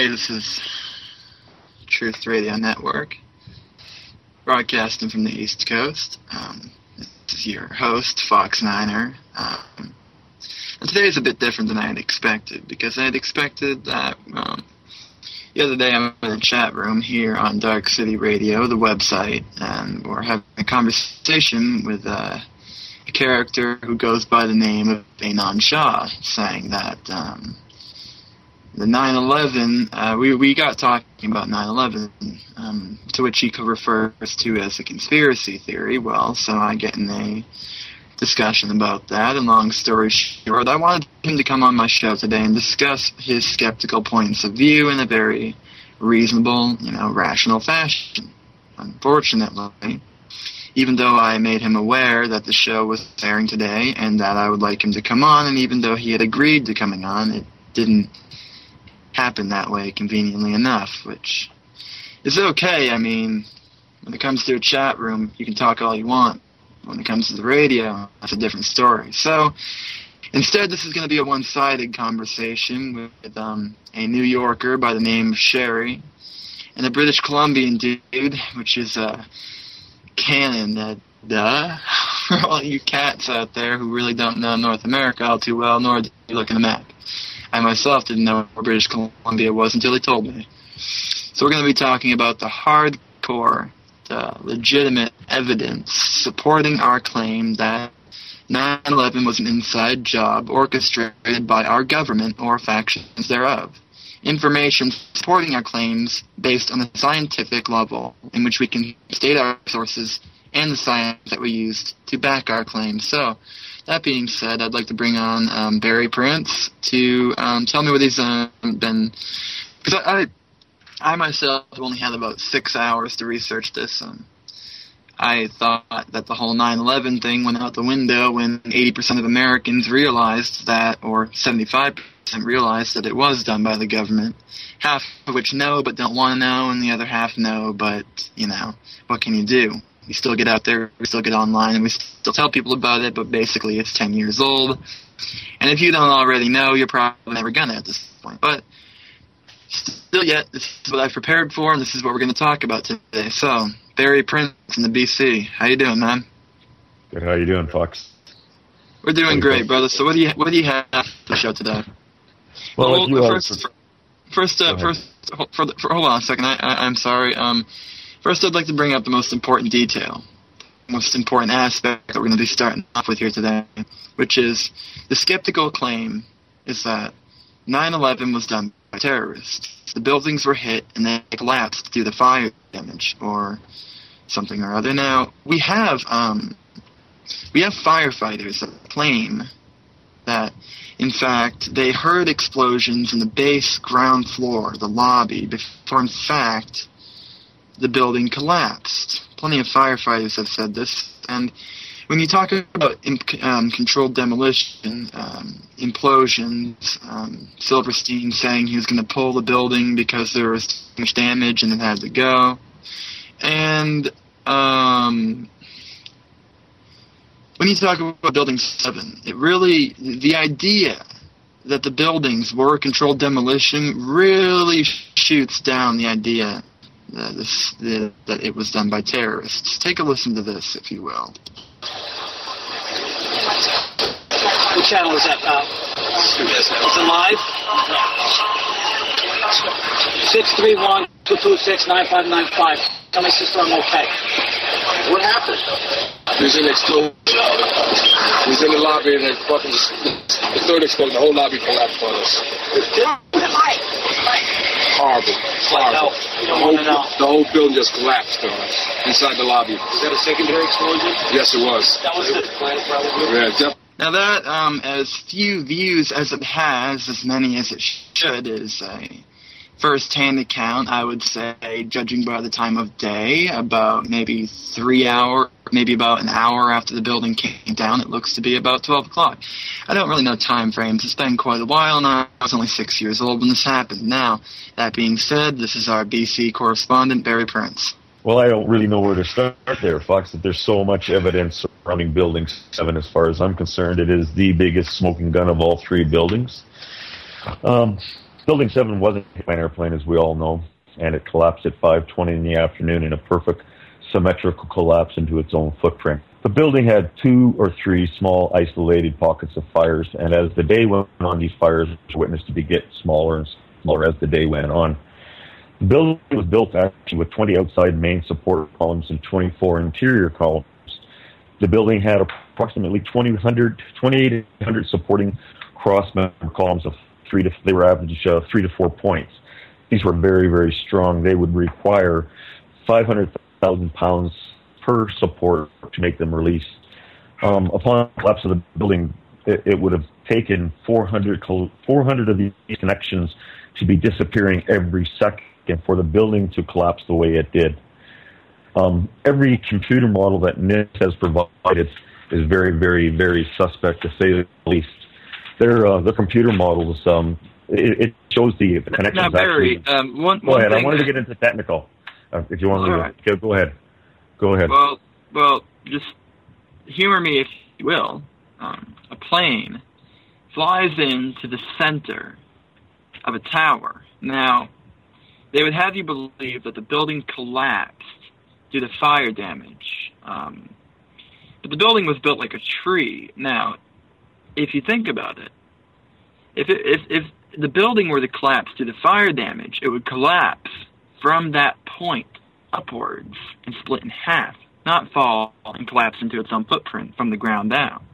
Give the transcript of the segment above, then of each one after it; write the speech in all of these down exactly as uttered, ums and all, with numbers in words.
Hey, this is Truth Radio Network, broadcasting from the East Coast. Um, this is your host, Fox Niner. Um, and today is a bit different than I had expected, because I had expected that um, the other day I'm in a chat room here on Dark City Radio, the website, and we're having a conversation with uh, a character who goes by the name of Anand Shah, saying that um, the nine eleven, uh, we, we got talking about nine eleven, um, to which he refers to as a conspiracy theory. Well, so I get in a discussion about that, and long story short, I wanted him to come on my show today and discuss his skeptical points of view in a very reasonable, you know, rational fashion. Unfortunately, even though I made him aware that the show was airing today and that I would like him to come on, and even though he had agreed to coming on, it didn't happen that way conveniently enough, which is okay. I mean, when it comes to a chat room, you can talk all you want. When it comes to the radio, that's a different story. So instead, this is going to be a one-sided conversation with um, a New Yorker by the name of Sherry and a British Columbian dude, which is uh, Cannon. Uh, duh. For all you cats out there who really don't know North America all too well, nor do you look in the map. I myself didn't know where British Columbia was until he told me. So we're going to be talking about the hardcore, the legitimate evidence supporting our claim that nine eleven was an inside job orchestrated by our government or factions thereof. Information supporting our claims based on a scientific level in which we can state our sources and the science that we used to back our claims. So, that being said, I'd like to bring on um, Barry Prince to um, tell me what he's uh, been... Because I, I, I myself only had about six hours to research this. Um, I thought that the whole nine eleven thing went out the window when eighty percent of Americans realized that, or seventy-five percent realized that it was done by the government. Half of which know but don't want to know, and the other half know, but, you know, what can you do? We still get out there, we still get online, and we still tell people about it, but basically it's ten years old. And if you don't already know, you're probably never going to at this point. But still yet, this is what I've prepared for, and this is what we're going to talk about today. So, Barry Prince in the B C. How you doing, man? Good. How you doing, Fox? We're doing great, brother. So what do you what do you have for the show today? Well, well you first, for, first, uh, first, for, for, hold on a second. I, I, I'm sorry. Um, First, I'd like to bring up the most important detail, the most important aspect that we're going to be starting off with here today, which is the skeptical claim is that nine eleven was done by terrorists. The buildings were hit and they collapsed due to fire damage or something or other. Now, we have um, we have firefighters that claim that, in fact, they heard explosions in the base ground floor, the lobby, before, in fact, the building collapsed. Plenty of firefighters have said this. And when you talk about um, controlled demolition, um, implosions, um, Silverstein saying he was going to pull the building because there was too much damage and it had to go. And um, when you talk about Building seven, it really, the idea that the buildings were controlled demolition really shoots down the idea Uh, this, the, that it was done by terrorists. Take a listen to this, if you will. What channel is that? Uh, is it live? six three one, two two six, nine five nine five. Tell my sister I'm okay. What happened? There's an explosion. He was in the lobby and then fucking the third explosion. The whole lobby collapsed on us. Horrible. Horrible. You don't want to know. The whole building just collapsed on us inside the lobby. Was that a secondary explosion? Yes, it was. That was it. Yeah, definitely. Now that, um, as few views as it has, as many as it should, is a first-hand account, I would say, judging by the time of day, about maybe three hours, maybe about an hour after the building came down, it looks to be about twelve o'clock. I don't really know time frames. It's been quite a while, and I was only six years old when this happened. Now, that being said, this is our B C correspondent, Barry Prince. Well, I don't really know where to start there, Fox, that there's so much evidence surrounding Building seven. As far as I'm concerned, it is the biggest smoking gun of all three buildings. Um, Building seven wasn't hit by an airplane, as we all know, and it collapsed at five twenty in the afternoon in a perfect symmetrical collapse into its own footprint. The building had two or three small isolated pockets of fires, and as the day went on, these fires were witnessed to be get smaller and smaller as the day went on. The building was built actually with twenty outside main support columns and twenty-four interior columns. The building had approximately twenty-eight hundred supporting cross-member columns of three to, they were average uh, three to four points. These were very, very strong. They would require five hundred thousand pounds per support to make them release. Um, upon the collapse of the building, it, it would have taken four hundred, four hundred of these connections to be disappearing every second for the building to collapse the way it did. Um, every computer model that NIST has provided is very, very, very suspect, to say the least. Their uh, the computer models, um, it, it shows the, the connections. Now, Barry, actually. um, one, go one ahead. thing I wanted that, to get into technical. Uh, if you want All to, right. go, go ahead. Go ahead. Well, well, just humor me if you will. Um, a plane flies into the center of a tower. Now, they would have you believe that the building collapsed due to fire damage. Um, but the building was built like a tree. Now, if you think about it, if, it, if if the building were to collapse due to fire damage, it would collapse from that point upwards and split in half, not fall and collapse into its own footprint from the ground down.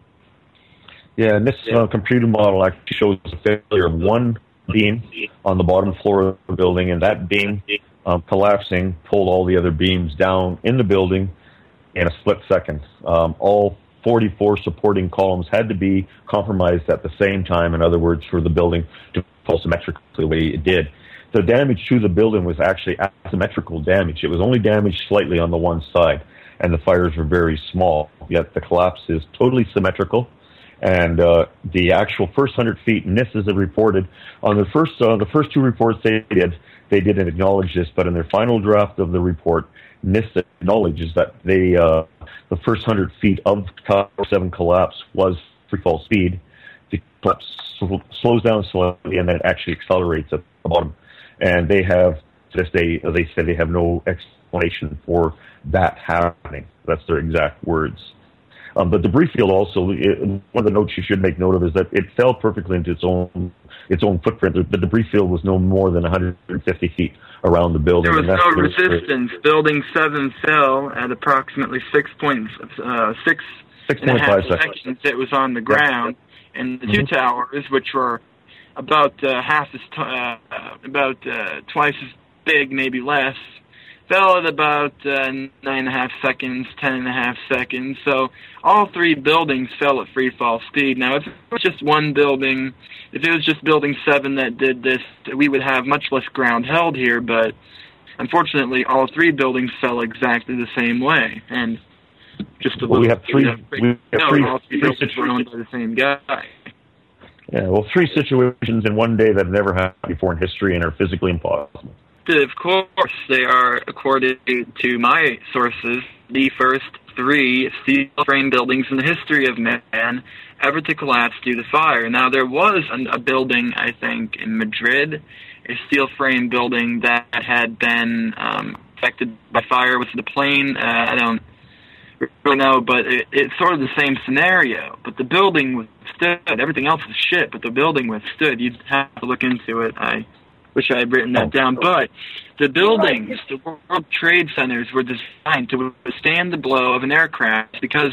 Yeah, and this uh, computer model actually shows the failure of one beam on the bottom floor of the building, and that beam um, collapsing pulled all the other beams down in the building in a split second. Um, all forty-four supporting columns had to be compromised at the same time, in other words, for the building to fall symmetrically the way it did. The damage to the building was actually asymmetrical damage. It was only damaged slightly on the one side, and the fires were very small, yet the collapse is totally symmetrical. And uh, the actual first hundred feet, NIST has reported on the first uh, the first two reports they did, they didn't acknowledge this, but in their final draft of the report, NIST acknowledges that they uh, the first hundred feet of Tower seven collapse was free fall speed. The collapse slows down slightly, and then it actually accelerates at the bottom. And they have, to this day, they said they have no explanation for that happening. That's their exact words. Um, the debris field also, it, one of the notes you should make note of is that it fell perfectly into its own its own footprint. The, the debris field was no more than one hundred fifty feet around the building. There was and no that's resistance. Great. Building seven fell at approximately six point uh, six six and a half seconds. seconds. It was on the ground, yeah. And the two mm-hmm. towers, which were about uh, half as t- uh, about uh, twice as big, maybe less, fell at about uh, nine and a half seconds, ten and a half seconds. So all three buildings fell at free fall speed. Now, if it was just one building, if it was just building seven that did this, we would have much less ground held here. But unfortunately, all three buildings fell exactly the same way. And just a well, little, we have three. You know, we have no, three, all three, three buildings were owned by the same guy. Yeah, well, three situations in one day that have never happened before in history and are physically impossible. Of course, they are, according to my sources, the first three steel frame buildings in the history of man ever to collapse due to fire. Now, there was a building, I think, in Madrid, a steel frame building that had been um, affected by fire. Was the plane? Uh, I don't really know, but it, it's sort of the same scenario. But the building withstood. Everything else was shit, but the building withstood. You'd have to look into it. I wish I had written that down. But the buildings, the World Trade Centers, were designed to withstand the blow of an aircraft because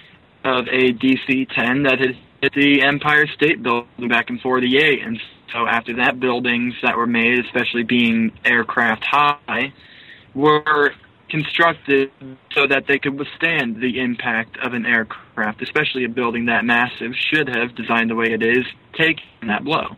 of a D C ten that had hit the Empire State Building back in forty-eight. And so after that, buildings that were made, especially being aircraft high, were constructed so that they could withstand the impact of an aircraft, especially a building that massive should have, designed the way it is, taken that blow.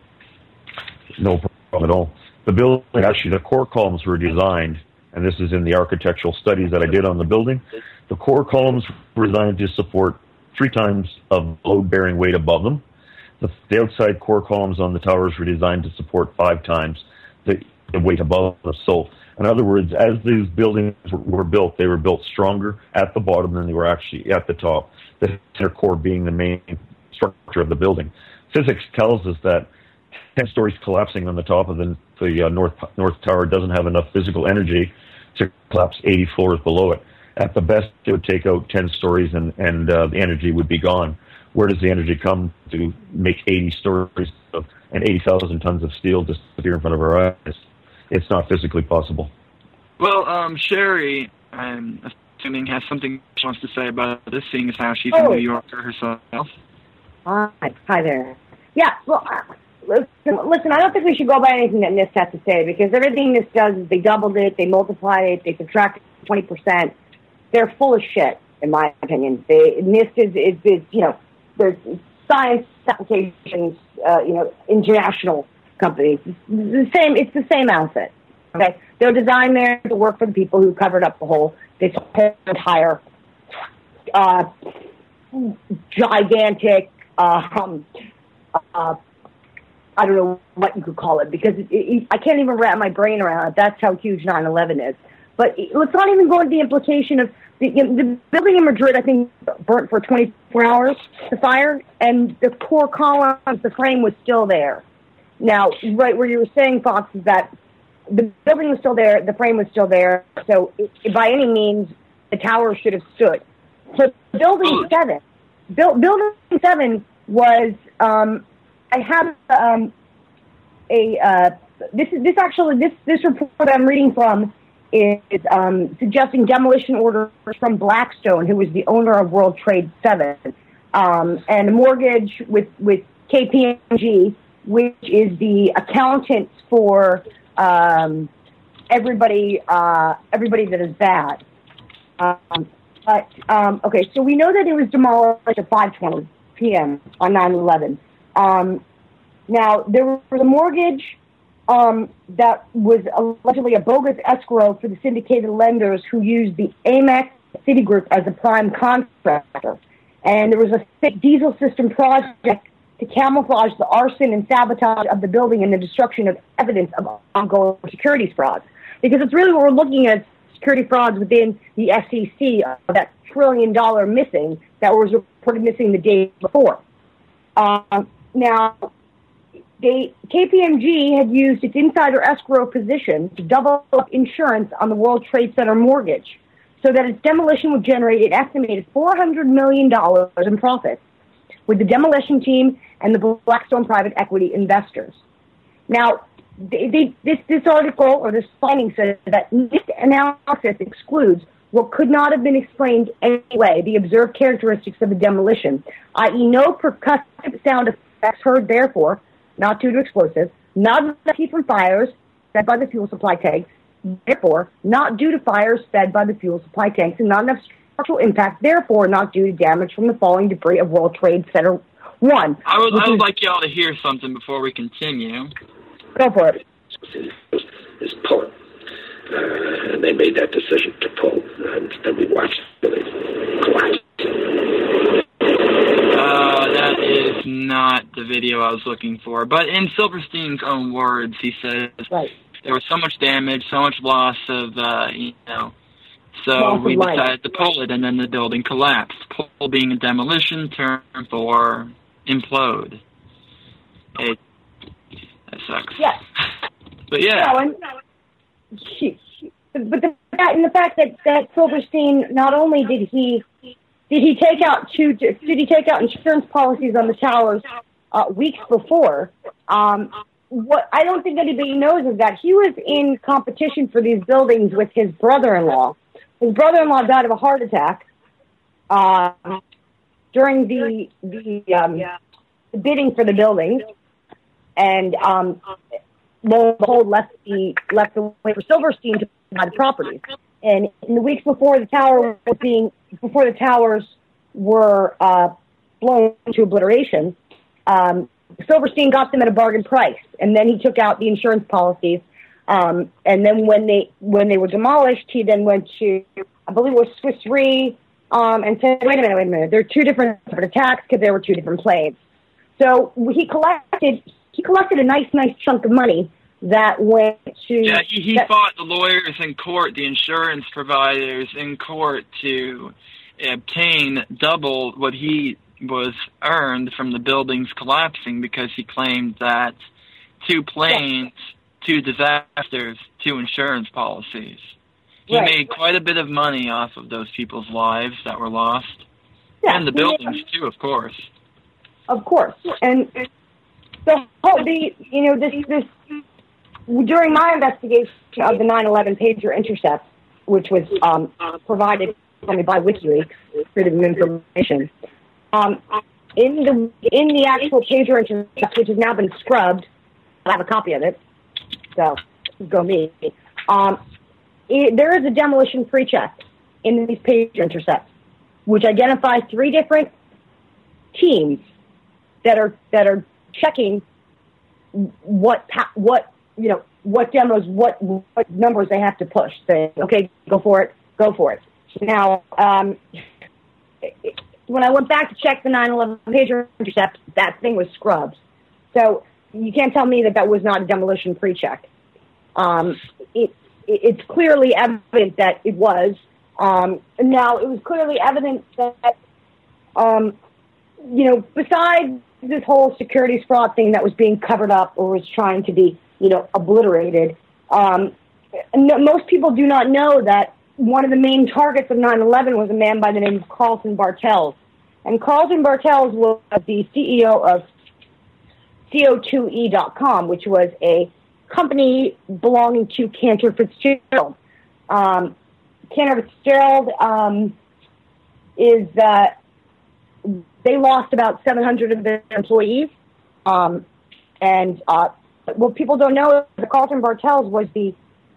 No problem at all. The building, actually, the core columns were designed, and this is in the architectural studies that I did on the building, the core columns were designed to support three times of load-bearing weight above them. The, the outside core columns on the towers were designed to support five times the, the weight above them. So, in other words, as these buildings were built, they were built stronger at the bottom than they were actually at the top, the center core being the main structure of the building. Physics tells us that ten stories collapsing on the top of the, the uh, North North Tower doesn't have enough physical energy to collapse eighty floors below it. At the best, it would take out ten stories and, and uh, the energy would be gone. Where does the energy come to make eighty stories of, and eighty thousand tons of steel disappear in front of our eyes? It's not physically possible. Well, um, Sherry, I'm assuming, has something she wants to say about this, seeing as how she's oh. a New Yorker herself. Hi, hi there. Yeah, well, uh, listen, listen, I don't think we should go by anything that NIST has to say, because everything NIST does is they doubled it, they multiplied it, they subtracted twenty percent. They're full of shit, in my opinion. They, NIST is, is, is, you know, there's science applications, uh, you know, international companies. It's the same, it's the same outfit. Okay? They're designed there to work for the people who covered up the whole, this whole entire, uh, gigantic, uh, um, uh, I don't know what you could call it, because it, it, I can't even wrap my brain around it. That's how huge nine eleven is. But let's not even go into the implication of the, the building in Madrid, I think, burnt for twenty-four hours, the fire, and the core columns, the frame was still there. Now, right where you were saying, Fox, is that the building was still there, the frame was still there, so it, by any means, the tower should have stood. So building seven, build, building seven was, um, I have um, a, uh, this is, this actually, this, this report that I'm reading from is um, suggesting demolition orders from Blackstone, who was the owner of World Trade seven, um, and a mortgage with, with K P M G, which is the accountant for um, everybody uh, everybody that is bad. Um, but, um, okay, so we know that it was demolished at five twenty p.m. on nine eleven. Um, now, there was a mortgage Um, that was allegedly a bogus escrow for the syndicated lenders who used the Amex Citigroup as a prime contractor. And there was a thick diesel system project to camouflage the arson and sabotage of the building and the destruction of evidence of ongoing securities frauds. Because it's really what we're looking at, security frauds within the S E C, of that trillion dollar missing that was reported missing the day before. Um, now, They, K P M G had used its insider escrow position to double up insurance on the World Trade Center mortgage so that its demolition would generate an estimated four hundred million dollars in profits with the demolition team and the Blackstone private equity investors. Now, they, they, this, this article or this finding says that this analysis excludes what could not have been explained anyway, the observed characteristics of the demolition, that is no percussive sound effects heard, therefore, not due to explosives, not heat from fires fed by the fuel supply tanks, therefore, not due to fires fed by the fuel supply tanks, and not enough structural impact, therefore, not due to damage from the falling debris of World Trade Center one. I would, I would is, like y'all to hear something before we continue. Go for it. Is pull it. Uh, and they made that decision to pull, and then we watched it collapse. Uh, that is not the video I was looking for. But in Silverstein's own words, he says right. there was so much damage, so much loss of, uh, you know, so loss we decided life. to pull it, and then the building collapsed. Pull being a demolition term for implode. It, that sucks. Yeah. But yeah. No, and, she, she, but the fact, and the fact that, that Silverstein, not only did he Did he take out two? Did he take out insurance policies on the towers uh, weeks before? Um, what I don't think anybody knows is that he was in competition for these buildings with his brother-in-law. His brother-in-law died of a heart attack uh, during the the, um, the bidding for the buildings, and um, lo and behold, left the left the way for Silverstein to buy the properties. And in the weeks before the tower was being, before the towers were uh, blown to obliteration, um, Silverstein got them at a bargain price, and then he took out the insurance policies. Um, and then when they when they were demolished, he then went to, I believe it was Swiss Re, um, and said, "Wait a minute, wait a minute. There are two different attacks because there were two different planes." So he collected he collected a nice nice chunk of money. That went to... Yeah, he, he that, fought the lawyers in court, the insurance providers in court to obtain double what he was earned from the buildings collapsing because he claimed that two planes, two disasters, two insurance policies. He right. made quite a bit of money off of those people's lives that were lost. Yeah, and the buildings, too, of course. Of course. And the whole, the, you know, this, this, during my investigation of the nine eleven pager intercept, which was um, provided for me by WikiLeaks, Freedom of Information, um, in the in the actual pager intercept, which has now been scrubbed, I have a copy of it, so go me. Um, it, there is a demolition pre-check in these pager intercepts, which identifies three different teams that are that are checking what what you know what demos what what numbers they have to push. Say, okay, go for it, go for it. Now, um, when I went back to check the nine eleven pager intercept, that thing was scrubbed. So you can't tell me that that was not a demolition pre-check. Um, it, it it's clearly evident that it was. Um, now, it was clearly evident that, um, you know, besides this whole securities fraud thing that was being covered up or was trying to be, you know, obliterated, um, no, most people do not know that one of the main targets of nine eleven was a man by the name of Carlton Bartels. And Carlton Bartels was the C E O of C O two E dot com, which was a company belonging to Cantor Fitzgerald. Um, Cantor Fitzgerald um, is, uh, they lost about seven hundred of their employees. Um, and uh, what people don't know is that Carlton Bartels was the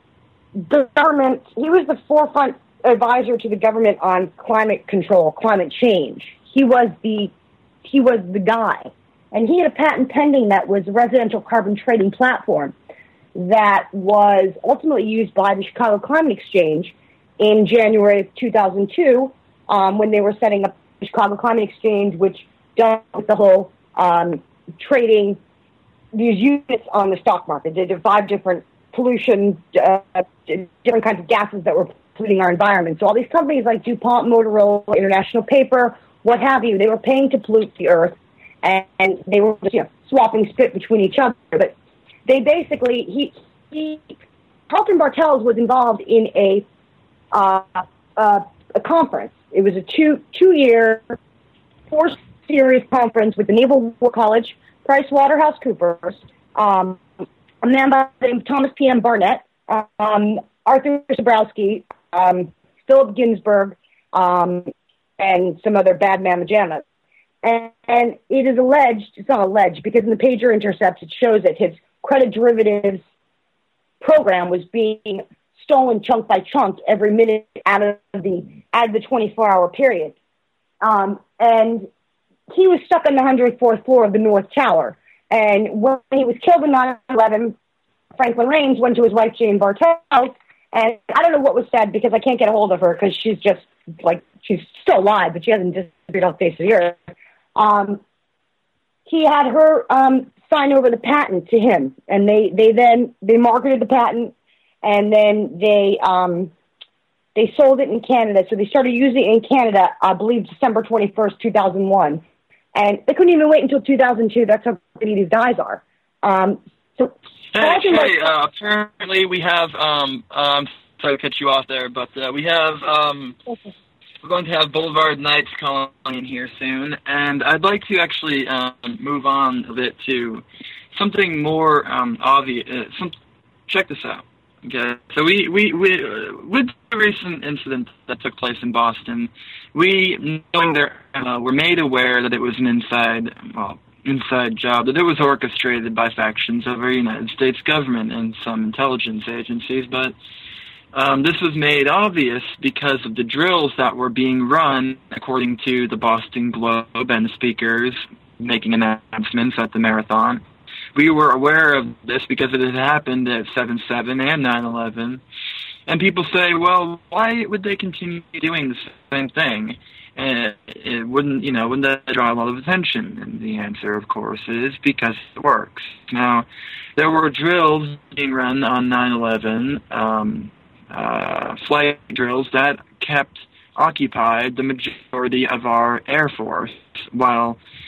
government, he was the forefront advisor to the government on climate control, climate change. He was the, he was the guy. And he had a patent pending that was a residential carbon trading platform that was ultimately used by the Chicago Climate Exchange in January of two thousand two, um, when they were setting up the Chicago Climate Exchange, which dealt with the whole um, trading these units on the stock market. They did five different pollution, uh, different kinds of gases that were polluting our environment. So all these companies like DuPont, Motorola, International Paper, what have you, they were paying to pollute the earth, and, and they were just, you know, swapping spit between each other. But they basically, he, he Carlton Bartels was involved in a Uh, uh, a conference. It was a two two year, four series conference with the Naval War College, PricewaterhouseCoopers, um, a man by the name of Thomas P. M. Barnett, um, Arthur Zabrowski, um, Philip Ginsburg, um, and some other bad mamma jammas. And, and it is alleged, it's not alleged, because in the pager intercepts it shows that his credit derivatives program was being stolen chunk by chunk every minute out of the out of the twenty-four hour period. Um, and he was stuck on the one hundred fourth floor of the North Tower. And when he was killed in nine eleven, Franklin Raines went to his wife, Jane Bartels, and I don't know what was said because I can't get a hold of her because she's just, like, she's still alive, but she hasn't disappeared off the face of the earth. Um, he had her um, sign over the patent to him, and they, they then, they marketed the patent, and then they um, they sold it in Canada. So they started using it in Canada, I believe, December twenty-first, two thousand one. And they couldn't even wait until two thousand two. That's how many these guys are. Um, so hey, hey uh, apparently we have, um, um, sorry to cut you off there, but uh, we have, um, okay. we're going to have Boulevard Nights calling in here soon. And I'd like to actually um, move on a bit to something more um, obvious. Uh, some, check this out. Okay, so we, we, we uh, with the recent incident that took place in Boston, we, knowing there, uh, were made aware that it was an inside, well, inside job, that it was orchestrated by factions of our United States government and some intelligence agencies, but um, this was made obvious because of the drills that were being run, according to the Boston Globe and speakers making announcements at the marathon. We were aware of this because it had happened at seven seven and nine eleven. And people say, well, why would they continue doing the same thing? And it wouldn't, you know, wouldn't that draw a lot of attention? And the answer, of course, is because it works. Now, there were drills being run on nine eleven, um, uh, flight drills that kept occupied the majority of our Air Force, while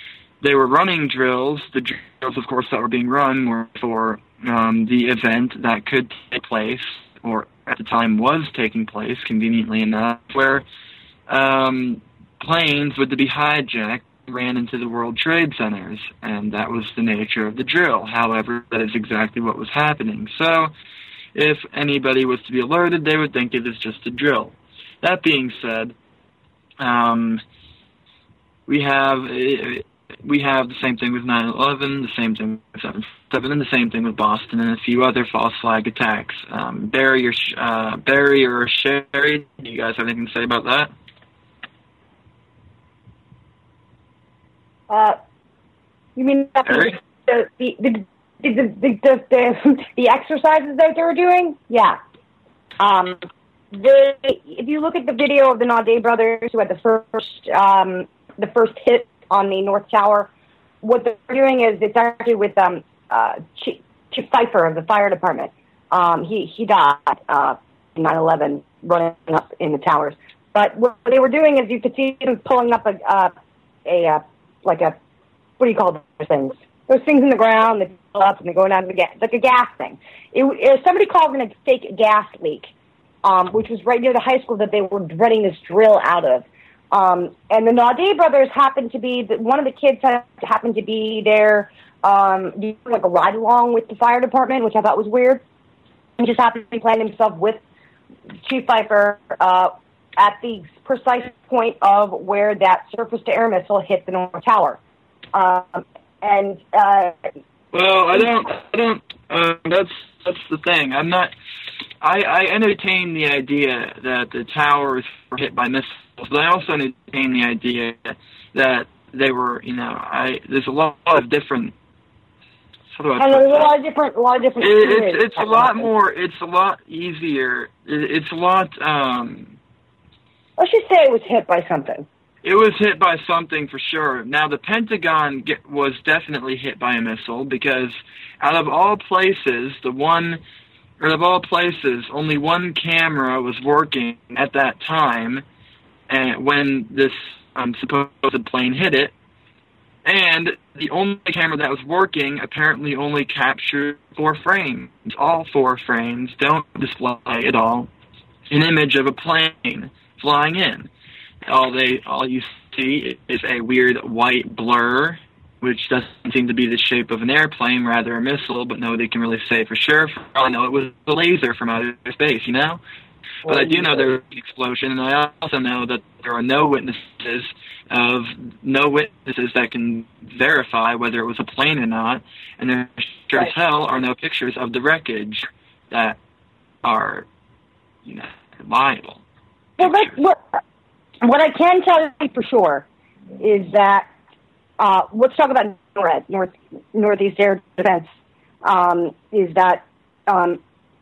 they were running drills. The drills, of course, that were being run were for um, the event that could take place, or at the time was taking place, conveniently enough, where um, planes would be hijacked, ran into the World Trade Centers, and that was the nature of the drill. However, that is exactly what was happening. So, if anybody was to be alerted, they would think it is just a drill. That being said, um, we have we have the same thing with nine eleven, the same thing with seven seven, and the same thing with Boston, and a few other false flag attacks. Um, Barry or uh, Barry or Sherry, do you guys have anything to say about that? Uh, you mean the the the, the, the, the, the, the exercises that they were doing? Yeah. Um, they, if you look at the video of the Naudet brothers who had the first um, the first hit on the North Tower, what they're doing is it's actually with um, uh, Chief, Chief Pfeiffer of the fire department. Um, he he died uh, in nine eleven running up in the towers. But what they were doing is you could see them pulling up a uh, a uh, like a, what do you call those things? Those things in the ground that pull up and they go down to the gas, like a gas thing. It, it, somebody called it a fake gas leak, um, which was right near the high school that they were running this drill out of. Um, and the Naudet brothers happened to be, the, one of the kids happened to be there, um, doing like a ride along with the fire department, which I thought was weird. He just happened to be playing himself with Chief Pfeiffer, uh, at the precise point of where that surface-to-air missile hit the North Tower. Um, and uh, well, I don't, I don't. Uh, that's that's the thing. I'm not. I, I entertain the idea that the towers were hit by missiles, but I also entertain the idea that they were. You know, I there's a lot of different. How do I and there's a lot of different, a lot of different. It, it's it's a lot more. It's a lot easier. It, it's a lot. Um, Let's just say it was hit by something. It was hit by something for sure. Now, the Pentagon get, was definitely hit by a missile because out of all places, the one, out of all places, only one camera was working at that time and when this um, supposed plane hit it. And the only camera that was working apparently only captured four frames. All four frames don't display at all an image of a plane flying in. All they, all you see is a weird white blur, which doesn't seem to be the shape of an airplane, rather a missile, but nobody can really say for sure. For all I know, it was a laser from outer space, you know? But I do know there was an explosion, and I also know that there are no witnesses of, no witnesses that can verify whether it was a plane or not, and there sure as hell are no pictures of the wreckage that are, you know, reliable. Well, that's what, what I can tell you for sure is that, uh, let's talk about NORAD, North, Northeast Air Defense, um, is that, um,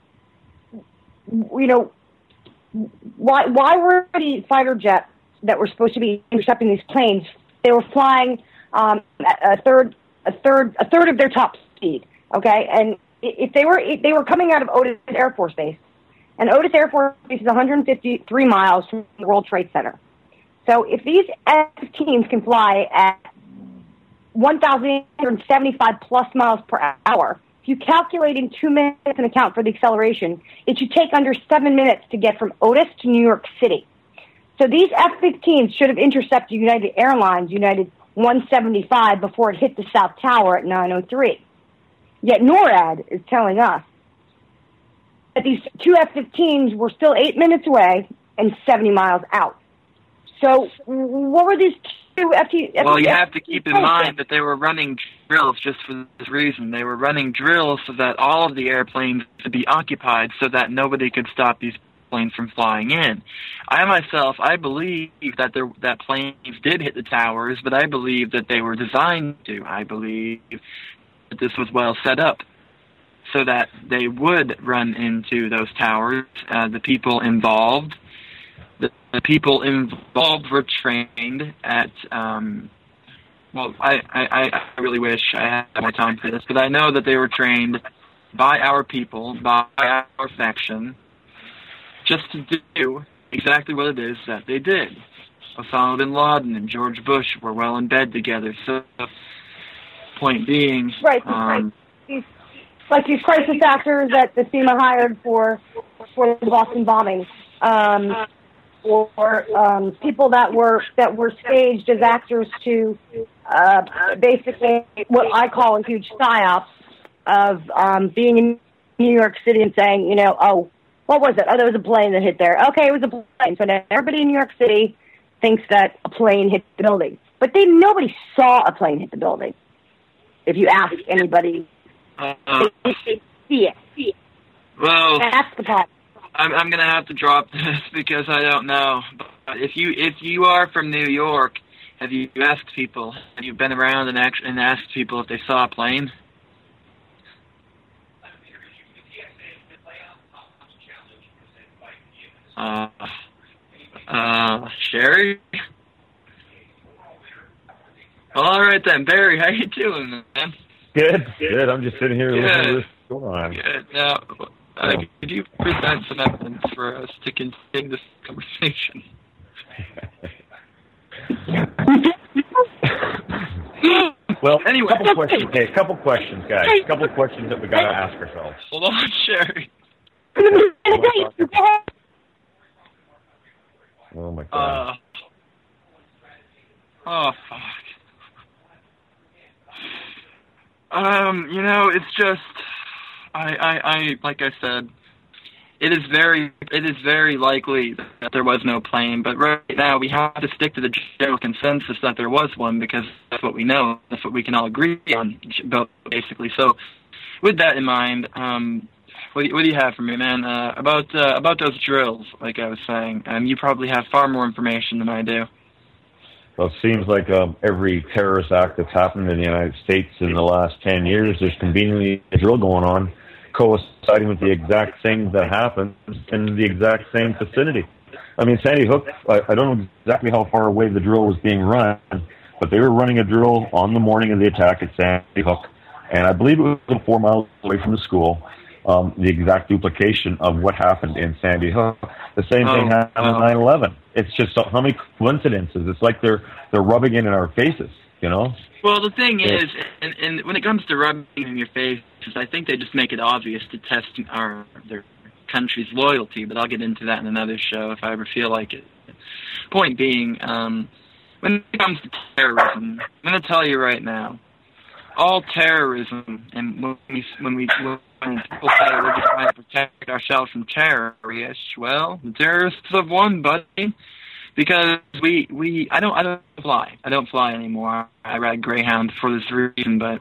you know, why why were the fighter jets that were supposed to be intercepting these planes, they were flying um, a third a third a third of their top speed, okay? And if they were if they were coming out of Otis Air Force Base, and Otis Air Force Base is one hundred fifty-three miles from the World Trade Center. So if these F fifteens can fly at one thousand eight hundred seventy-five plus miles per hour, if you calculate in two minutes and account for the acceleration, it should take under seven minutes to get from Otis to New York City. So these F fifteens should have intercepted United Airlines United one seventy-five before it hit the South Tower at nine oh three. Yet NORAD is telling us that these two F fifteens were still eight minutes away and seventy miles out. So what were these two F fifteens? Well, you have to keep in mind that they were running drills just for this reason. They were running drills so that all of the airplanes would be occupied so that nobody could stop these planes from flying in. I myself, I believe that there, that planes did hit the towers, but I believe that they were designed to. I believe that this was well set up so that they would run into those towers. Uh, the people involved, the, the people involved were trained at, um, well, I, I, I really wish I had more time for this, but I know that they were trained by our people, by our faction, just to do exactly what it is that they did. Osama bin Laden and George Bush were well in bed together. So, point being, right, um, these, like these crisis actors that the FEMA hired for for the Boston bombing, um, or um, people that were that were staged as actors to uh, basically what I call a huge psyop of um, being in New York City and saying, you know, oh, what was it? Oh, there was a plane that hit there. Okay, it was a plane. So now everybody in New York City thinks that a plane hit the building. But they nobody saw a plane hit the building. If you ask anybody, uh, they, they see it. See it. Well, that's the problem. I'm, I'm going to have to drop this because I don't know. But if you if you are from New York, have you asked people? Have you been around and, act, and asked people if they saw a plane? Uh, uh, Sherry? Well, all right then, Barry, how you doing, man? Good, good. I'm just sitting here Good. listening to this go on. Good. Now, uh, could you present some evidence for us to continue this conversation? Well, anyway, a couple questions. Okay, a couple questions, guys. A couple questions that we got to ask ourselves. Hold on, Sherry. Oh my God. Uh, oh fuck. Um, you know, it's just, I, I, I, like I said, it is very, it is very likely that there was no plane. But right now, we have to stick to the general consensus that there was one because that's what we know. That's what we can all agree on, basically. So, with that in mind, um. What do, you, what do you have for me, man? Uh, about uh, about those drills, like I was saying, um, you probably have far more information than I do. Well, it seems like um, every terrorist act that's happened in the United States in the last ten years, there's conveniently a drill going on, coinciding with the exact things that happened in the exact same vicinity. I mean, Sandy Hook, I, I don't know exactly how far away the drill was being run, but they were running a drill on the morning of the attack at Sandy Hook, and I believe it was four miles away from the school. Um, the exact duplication of what happened in Sandy Hook. The same oh, thing happened oh. on nine eleven. It's just so, how many coincidences? It's like they're they're rubbing it in our faces, you know? Well, the thing yeah. is, and, and when it comes to rubbing in your faces, I think they just make it obvious to test our their country's loyalty, but I'll get into that in another show if I ever feel like it. Point being, um, when it comes to terrorism, I'm going to tell you right now, all terrorism, and when we, when we when people say we're just trying to protect ourselves from terrorists, well, the terrorists have won, buddy, because we we I don't I don't fly I don't fly anymore. I ride Greyhound for this reason, but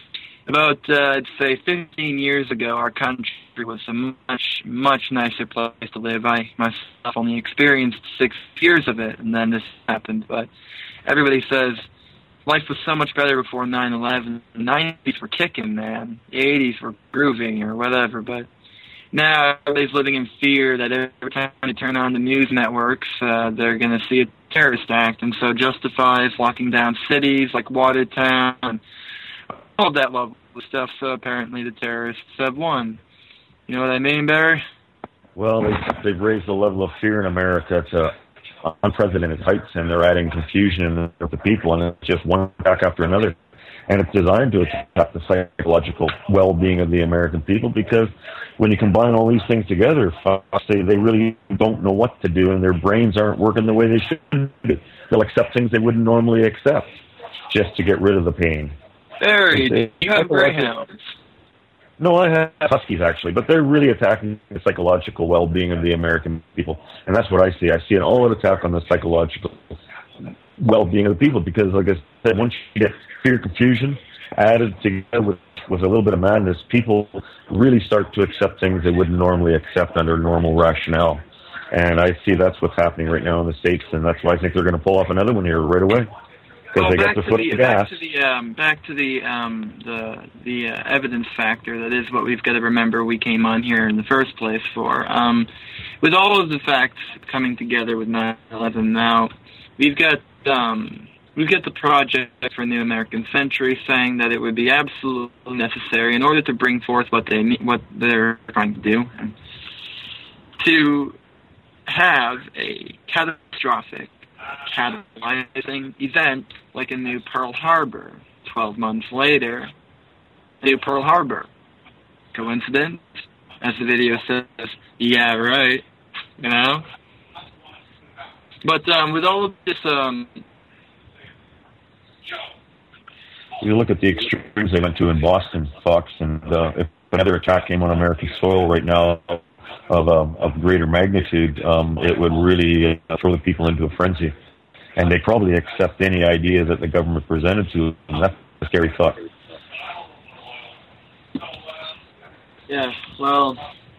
about uh, I'd say fifteen years ago, our country was a much much nicer place to live. I myself only experienced six years of it, and then this happened. But everybody says life was so much better before nine eleven. The nineties were kicking, man. The eighties were grooving or whatever. But now everybody's living in fear that every time they turn on the news networks, uh, they're going to see a terrorist act, and so justifies locking down cities like Watertown and all that lovely stuff. So apparently the terrorists have won. You know what I mean, Barry? Well, they, they've raised the level of fear in America to unprecedented heights, and they're adding confusion in the, the people, and it's just one attack after another. And it's designed to attack the psychological well-being of the American people, because when you combine all these things together, they, they really don't know what to do, and their brains aren't working the way they should be. They'll accept things they wouldn't normally accept just to get rid of the pain. Barry, do you have Greyhounds? No, I have Huskies, actually, but they're really attacking the psychological well-being of the American people, and that's what I see. I see an all-out attack on the psychological well-being of the people, because, like I said, once you get fear, confusion added together with, with a little bit of madness, people really start to accept things they wouldn't normally accept under normal rationale. And I see that's what's happening right now in the States, and that's why I think they're going to pull off another one here right away. Well, they back, got to foot the, the back gas. to the um, back to the um, the the uh, evidence factor. That is what we've got to remember. We came on here in the first place for. Um, with all of the facts coming together with nine eleven now, we've got um, we've got the Project for a New American Century saying that it would be absolutely necessary in order to bring forth what they what they're trying to do, to have a catastrophic, catalyzing event like a new Pearl Harbor. Twelve months later, a new Pearl Harbor. Coincidence? As the video says, yeah, right. You know? But um, with all of this... Um, you look at the extremes they went to in Boston, Fox, and uh, if another attack came on American soil right now of um, of greater magnitude, um, it would really uh, throw the people into a frenzy. And they probably accept any idea that the government presented to them. That's a scary thought. Yeah, well,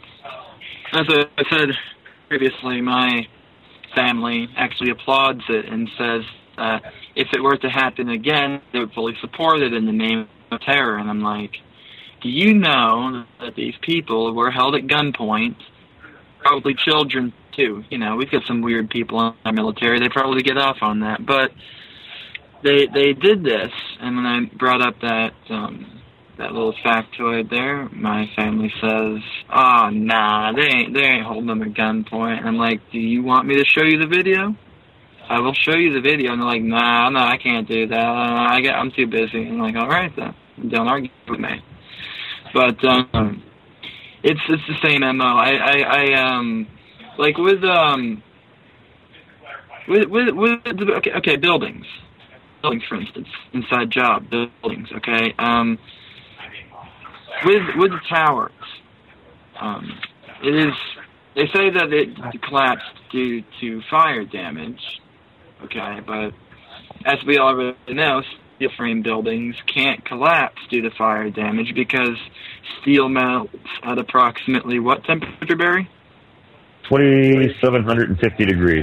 as I said previously, my family actually applauds it and says that if it were to happen again, they would fully support it in the name of terror. And I'm like, do you know that these people were held at gunpoint, probably children too? You know, we've got some weird people in our military. They probably get off on that. But they they did this, and when I brought up that um, that little factoid there, my family says, oh, nah, they ain't, they ain't holding them at gunpoint. And I'm like, do you want me to show you the video? I will show you the video. And they're like, nah, no, I can't do that. I get, I'm too busy. And I'm like, all right, then. Don't argue with me. But um, it's it's the same M O. I, I, I um, like with, um, with, with, with the, okay, okay, buildings. Buildings, for instance, inside job, buildings, okay? Um, With with the towers, um, it is. They say that it collapsed due to fire damage. Okay, but as we already know, steel frame buildings can't collapse due to fire damage because steel melts at approximately what temperature, Barry? twenty-seven hundred fifty degrees.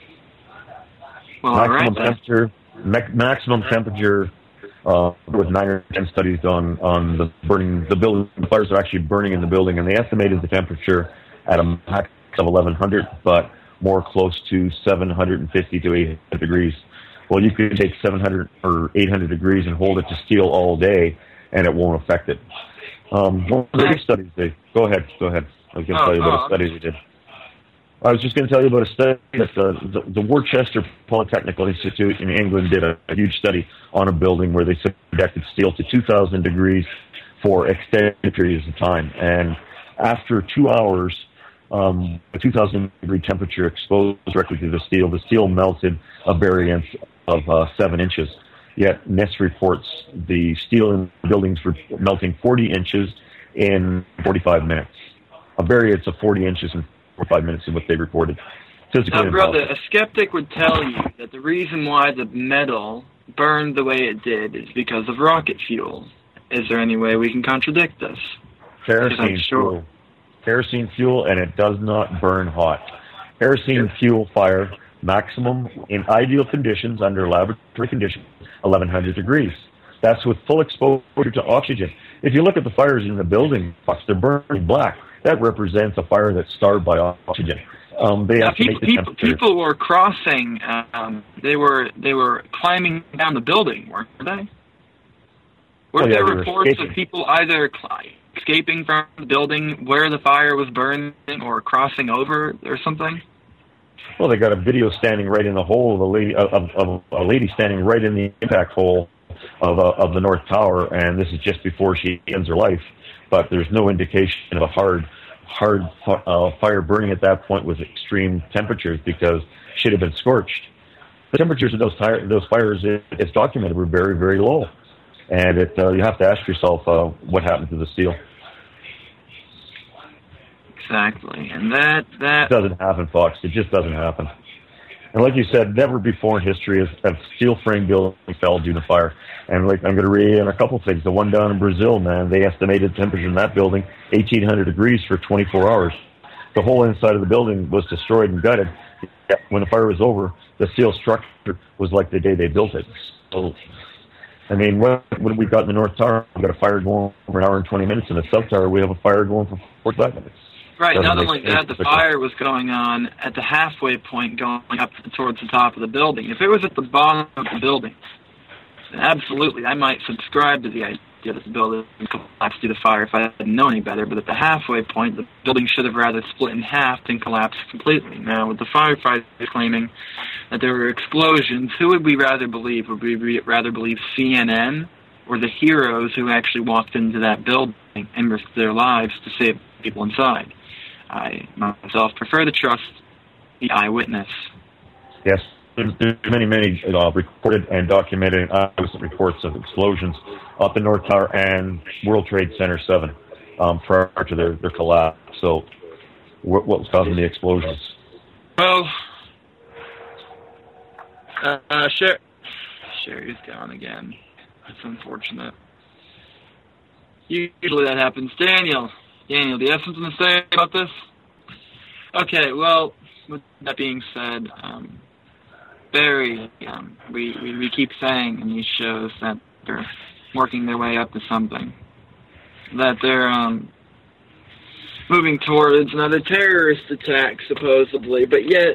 Well, maximum all right, temperature. Ma- maximum temperature. Uh, there was nine or ten studies on on the burning the building. The fires are actually burning in the building, and they estimated the temperature at a max of eleven hundred, but more close to seven hundred fifty to eight hundred degrees. Well, you could take seven hundred or eight hundred degrees and hold it to steel all day, and it won't affect it. Um, what were the studies they? Go ahead, go ahead. I was going to oh, tell you about oh, a study they did. I was just going to tell you about a study that the, the, the Worcester Polytechnical Institute in England did a, a huge study on a building where they subjected steel to two thousand degrees for extended periods of time. And after two hours, um, a two thousand degree temperature exposed directly to the steel, the steel melted a variance of uh, seven inches. Yet NIST reports the steel in buildings were melting forty inches in forty-five minutes. A variance of forty inches in forty-five minutes is what they reported. Physically now, brother, a skeptic would tell you that the reason why the metal burned the way it did is because of rocket fuel. Is there any way we can contradict this? Kerosene sure. fuel. Kerosene fuel, and it does not burn hot. Kerosene fuel fire, maximum in ideal conditions, under laboratory conditions, eleven hundred degrees. That's with full exposure to oxygen. If you look at the fires in the building, they're burning black. That represents a fire that's starved by oxygen. Um, they now, have to people, make the people, temperature. people were crossing. Um, they were they were climbing down the building, weren't they? Were oh, yeah, there they reports were of people either cl- escaping from the building where the fire was burning, or crossing over, or something? Well, they got a video standing right in the hole of a lady of, of a lady standing right in the impact hole of uh, of the North Tower, and this is just before she ends her life. But there's no indication of a hard, hard uh, fire burning at that point with extreme temperatures because she'd have been scorched. The temperatures of those tire, those fires, it, it's documented, were very, very low, and it uh, you have to ask yourself uh, what happened to the steel. Exactly, and that that it doesn't happen, Fox. It just doesn't happen. And like you said, never before in history has a steel frame building fell due to fire. And like I'm going to read in a couple things. The one down in Brazil, man, they estimated the temperature in that building eighteen hundred degrees for twenty-four hours. The whole inside of the building was destroyed and gutted. When the fire was over, the steel structure was like the day they built it. So, I mean, what, what have we got in the North Tower? We've got a fire going for an hour and twenty minutes. In the South Tower, we have a fire going for forty-five minutes. Right, Doesn't not only that, the fire was going on at the halfway point going up towards the top of the building. If it was at the bottom of the building, then absolutely, I might subscribe to the idea idea that the building collapsed due to fire if I didn't know any better, but at the halfway point, the building should have rather split in half than collapsed completely. Now, with the firefighters claiming that there were explosions, who would we rather believe? Would we rather believe C N N or the heroes who actually walked into that building and risked their lives to save people inside? I myself prefer to trust the eyewitness. Yes, there's, there's many, many uh, recorded and documented eyewitness reports of explosions up in North Tower and World Trade Center seven um, prior to their, their collapse. So, what, what was causing the explosions? Well, uh, uh, Sher- Sherry's gone again. That's unfortunate. Usually that happens. Daniel, Daniel, do you have something to say about this? Okay, well, with that being said, um, Barry, um, we, we, we keep saying in these shows that they're working their way up to something. That they're um, moving towards another terrorist attack, supposedly, but yet,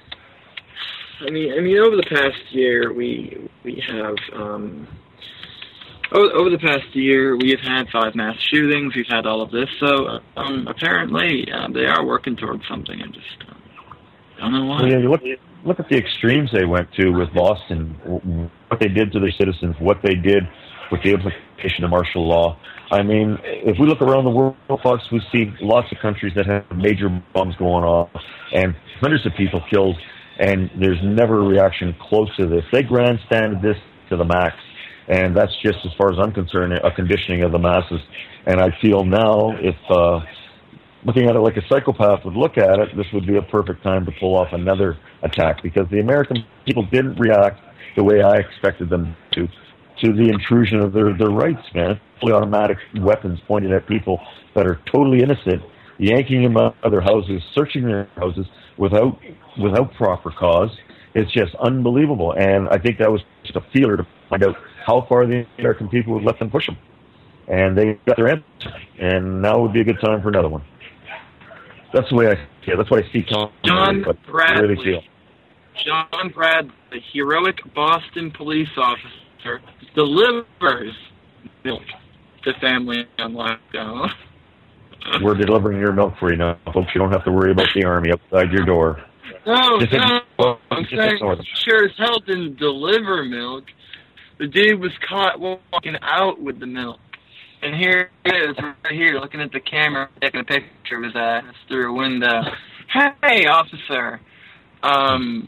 I mean, I mean, over the past year, we we have, um, over, over the past year, we have had five mass shootings, we've had all of this, so um, apparently uh, they are working towards something. I just uh, don't know why. Well, yeah, you look, look at the extremes they went to with Boston, what they did to their citizens, what they did with the implication of martial law. I mean, if we look around the world, folks, we see lots of countries that have major bombs going off and hundreds of people killed, and there's never a reaction close to this. They grandstand this to the max, and that's just, as far as I'm concerned, a conditioning of the masses. And I feel now, if uh, looking at it like a psychopath would look at it, this would be a perfect time to pull off another attack, because the American people didn't react the way I expected them to. to the intrusion of their, their rights, man. Fully automatic weapons pointed at people that are totally innocent, yanking them out of their houses, searching their houses without without proper cause. It's just unbelievable. And I think that was just a feeler to find out how far the American people would let them push them. And they got their answer. And now would be a good time for another one. That's the way I feel. That's what I see. John Bradley. I really feel. John Bradley, the heroic Boston police officer, delivers milk to family on lockdown. We're delivering your milk for you now, folks. You don't have to worry about the army outside your door. No, just no, ignore, I'm just saying ignore them. sure as hell didn't deliver milk. The dude was caught walking out with the milk. And here he is, right here, looking at the camera, taking a picture of his ass through a window. Hey, officer. Um,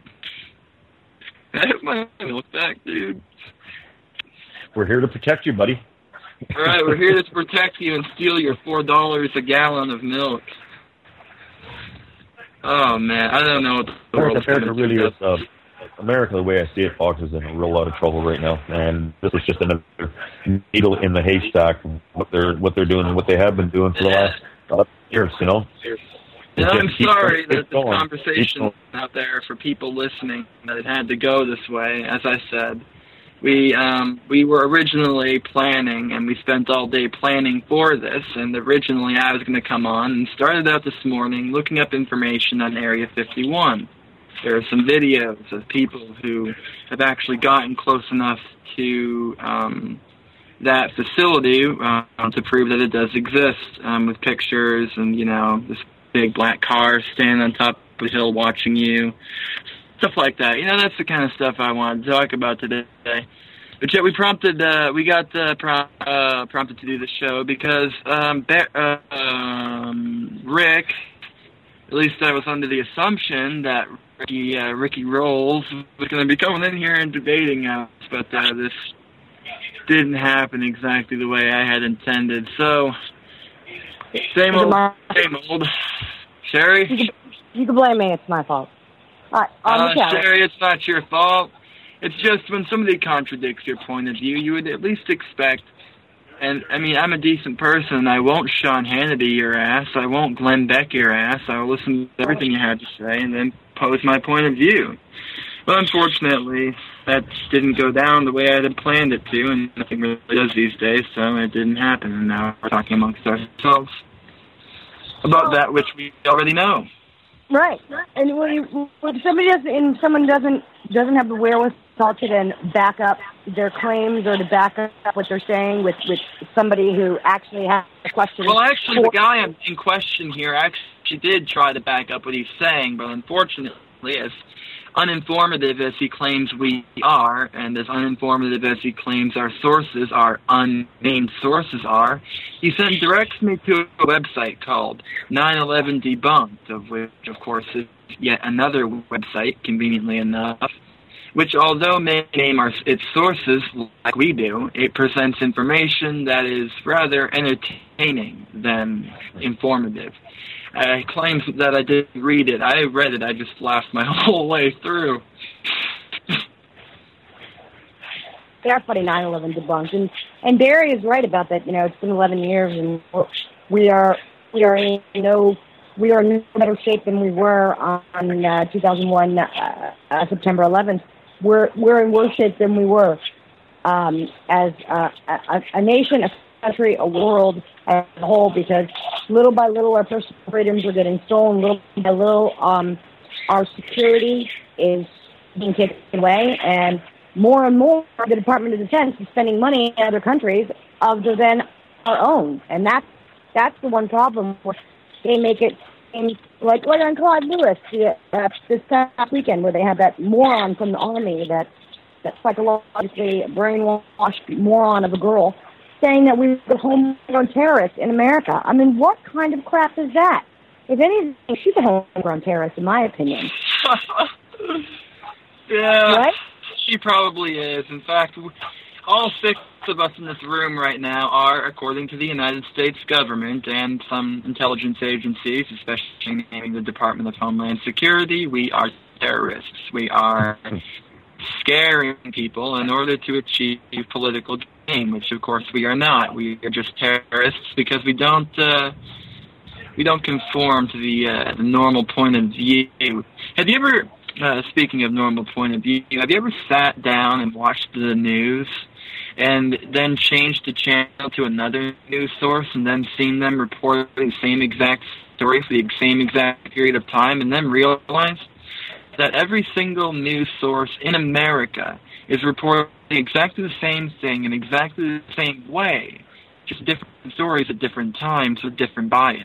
look back, dude. We're here to protect you, buddy. All right, we're here to protect you and steal your four dollars a gallon of milk. Oh man, I don't know what the world's America gonna really do. is. Uh, America, the way I see it, Fox, is in a real lot of trouble right now, and this is just another needle in the haystack. What they're what they're doing and what they have been doing for the last uh, years, you know. And I'm Keep sorry going, that keep this going, conversation keep out there for people listening that it had to go this way. As I said, we um, we were originally planning, and we spent all day planning for this. And originally, I was going to come on and started out this morning looking up information on Area fifty-one. There are some videos of people who have actually gotten close enough to um, that facility uh, to prove that it does exist, um, with pictures and, you know, this big black car standing on top of the hill watching you, stuff like that. You know, that's the kind of stuff I wanted to talk about today. But yet we prompted, uh, we got uh, prom- uh, prompted to do the show because um, Be- uh, um, Rick, at least I was under the assumption that Ricky, uh, Ricky Rolls was going to be coming in here and debating us, but uh, this didn't happen exactly the way I had intended. So, same old, same old. Sherry? You can, you can blame me. It's my fault. All right, on uh, the couch. Sherry, it's not your fault. It's just when somebody contradicts your point of view, you would at least expect, and I mean, I'm a decent person. I won't Sean Hannity your ass. I won't Glenn Beck your ass. I will listen to everything you have to say and then pose my point of view. But unfortunately, that didn't go down the way I had planned it to, and nothing really does these days, so it didn't happen. And now we're talking amongst ourselves about that which we already know. Right, and when, you, when somebody doesn't, and someone doesn't doesn't have the wherewithal consulted and back up their claims or to back up what they're saying with, with somebody who actually has a question? Well, actually, the guy in question here actually did try to back up what he's saying, but unfortunately, as uninformative as he claims we are, and as uninformative as he claims our sources, our unnamed sources are, he then directs me to a website called nine eleven Debunked, of which, of course, is yet another website, conveniently enough, which, although may name our, its sources like we do, it presents information that is rather entertaining than informative. Uh, he claims that I didn't read it. I read it. I just laughed my whole way through. They are funny, nine eleven Debunked. And, and Barry is right about that. You know, it's been eleven years, and we are we are in no we are in no better shape than we were on uh, two thousand one, uh, uh, September eleventh. We're we're in worse shape than we were um, as uh, a, a nation, a country, a world as a whole, because little by little our personal freedoms are getting stolen. Little by little, um, our security is being taken away, and more and more the Department of Defense is spending money in other countries other than our own, and that's that's the one problem. Where they make it seem like like on Claude Lewis the, uh, this past weekend, where they had that moron from the army, that that psychologically brainwashed moron of a girl, saying that we were homegrown terrorists in America. I mean, what kind of crap is that? If anything, she's a homegrown terrorist, in my opinion. Yeah, right? She probably is. In fact, all six of us in this room right now are, according to the United States government and some intelligence agencies, especially naming the Department of Homeland Security, we are terrorists. We are scaring people in order to achieve political gain, which of course we are not. We are just terrorists because we don't uh, we don't conform to the, uh, the normal point of view. Have you ever, uh, speaking of normal point of view, have you ever sat down and watched the news and then changed the channel to another news source and then seen them report the same exact story for the same exact period of time, and then realized that every single news source in America is reporting exactly the same thing in exactly the same way, just different stories at different times with different bias?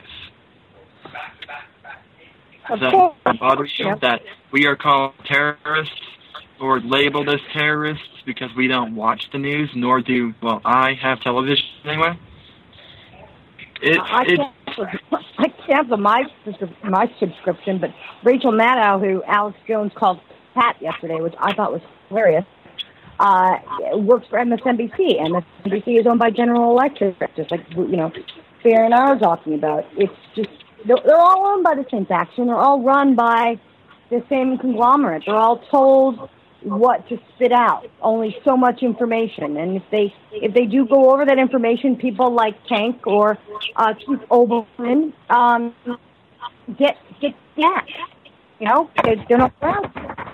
Does that bother you, Yep. that we are called terrorists or labeled as terrorists because we don't watch the news, nor do, well, I have television anyway? It, I it, can't, I cancel my my subscription, but Rachel Maddow, who Alex Jones called Pat yesterday, which I thought was hilarious, uh, works for M S N B C, and M S N B C is owned by General Electric, just like, you know, Fair and I are talking about. It's just, they're, they're all owned by the same faction. They're all run by the same conglomerate. They're all told what to spit out. Only so much information, and if they if they do go over that information, people like Tank or uh, Keith Olbermann um, get get gassed. You know, they, they're not around.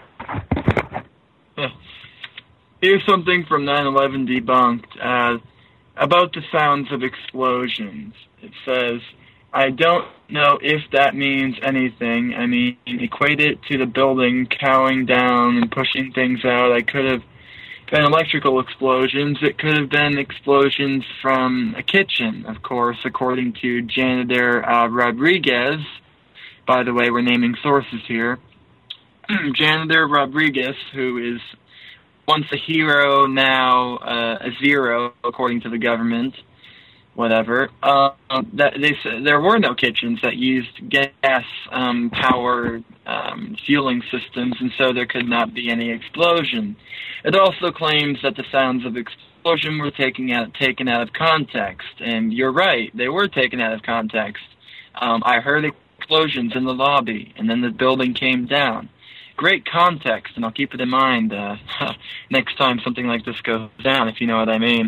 Here's something from nine eleven Debunked uh, about the sounds of explosions. It says, I don't know if that means anything. I mean, equate it to the building cowing down and pushing things out. I could have been electrical explosions. It could have been explosions from a kitchen, of course, according to Janitor uh, Rodriguez. By the way, we're naming sources here. Janitor Rodriguez, who is once a hero, now uh, a zero, according to the government. Whatever. Uh, that they said there were no kitchens that used gas um, powered um, fueling systems, and so there could not be any explosion. It also claims that the sounds of explosion were taken out taken out of context, and you're right, they were taken out of context. Um, I heard explosions in the lobby, and then the building came down. Great context, and I'll keep it in mind uh, next time something like this goes down, if you know what I mean.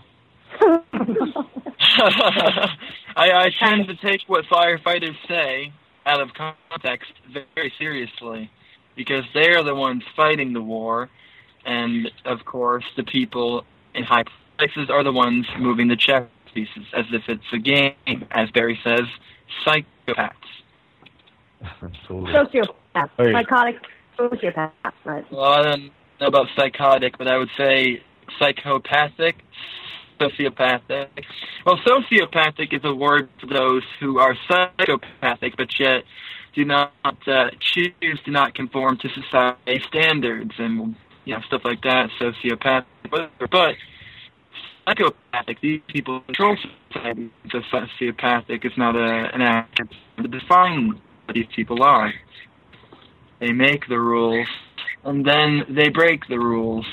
I, I tend to take what firefighters say out of context very seriously, because they're the ones fighting the war, and of course the people in high places are the ones moving the chess pieces, as if it's a game, as Barry says, psychopaths. Sociopaths, psychotic sociopaths, right? Well, then, know about psychotic, but I would say psychopathic, sociopathic. Well, sociopathic is a word for those who are psychopathic, but yet do not uh, choose, do not conform to society standards and, you know, stuff like that, sociopathic. But psychopathic, these people control society. So sociopathic is not a, an accurate to define what these people are. They make the rules, and then they break the rules.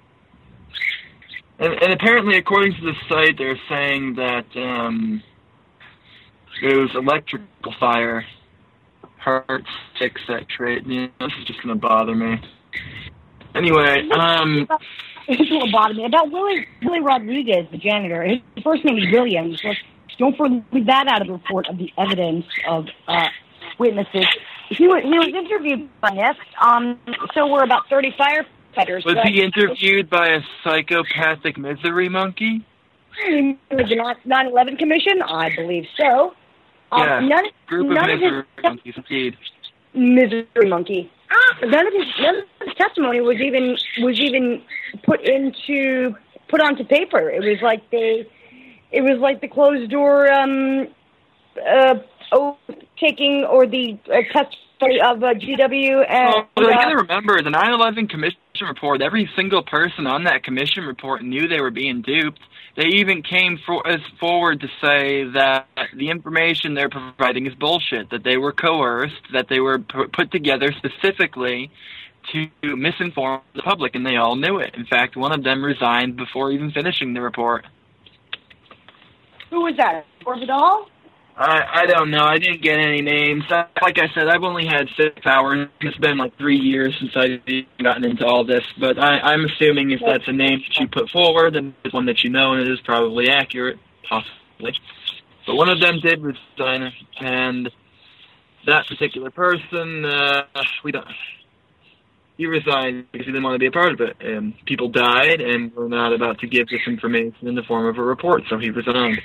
And, and apparently, according to the site, they're saying that um, it was electrical fire hurt fix that trait. You know, this is just going to bother me. Anyway, um... This will bother me. About Willie, Willie Rodriguez, the janitor, his first name is William. So don't leave that out of the report of the evidence of uh, witnesses. He was, he was interviewed by N I S T, um, so were about thirty firefighters. Was he interviewed by a psychopathic misery monkey? The nine eleven Commission? I believe so. Um, yeah, none, group of none misery of his, monkeys, indeed. Misery monkey. None of his none of his testimony was even was even put into put onto paper. It was like they, it was like the closed door um, uh, oath taking or the uh, testimony of uh, G W. And well, I uh, gotta remember the nine eleven Commission report. Every single person on that Commission report knew they were being duped. They even came for, as forward to say that the information they're providing is bullshit, that they were coerced, that they were p- put together specifically to misinform the public, and they all knew it. In fact, one of them resigned before even finishing the report. Who was that? Orvidal? I, I don't know. I didn't get any names. Like I said, I've only had six hours. It's been like three years since I've gotten into all this. But I, I'm assuming if that's a name that you put forward, then it's one that you know, and it is probably accurate, possibly. But one of them did resign, and that particular person, uh, we don't... He resigned because he didn't want to be a part of it. And people died, and we're not about to give this information in the form of a report, so he resigned.